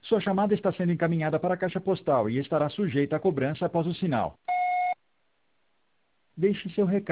Sua chamada está sendo encaminhada para a caixa postal e estará sujeita a cobrança após o sinal. Deixe seu recado.